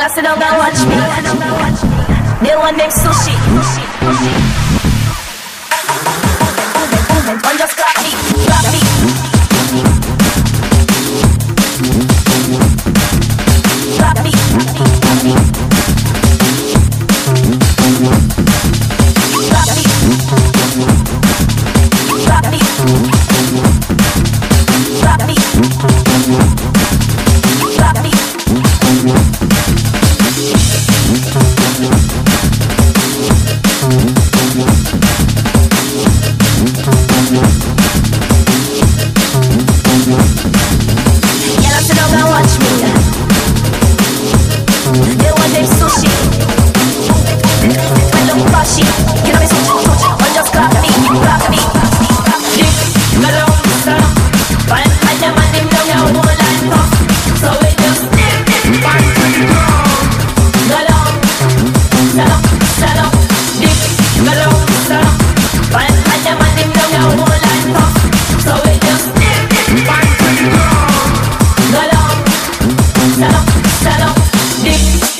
I sit down and watch me. They want them sushi. One just grab me, grab me. Grab me, grab me. Grab me. Grab me. Grab me. Grab me. Yeah, sit down and watch me. They want them sushi. I look flashy. You know me sushi. One just grab me, grab me. Dick, melon, salam. Fine, I demand him down your whole line up. So we just dip, back to the ground. Melon, salam, salam. Dick, melon, salam. Fine, I demand him down your whole line up. So we just dip, back to the ground. Melon, salam, salam. Dick.